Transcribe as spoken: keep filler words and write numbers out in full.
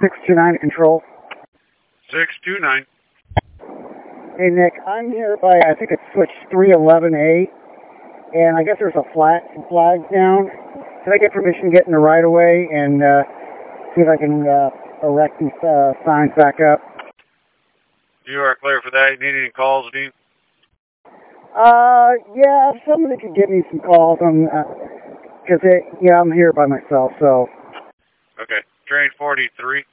six two nine control. six two nine. Hey, Nick, I'm here by, I think it's switch three eleven A, and I guess there's a flat flag down. Can I get permission to get in the right of way and uh, see if I can uh, erect these uh, signs back up? You are clear for that. You need any calls, Dean? Uh, yeah, if somebody could give me some calls on, because, uh, yeah, I'm here by myself, so. Okay. Train forty-three.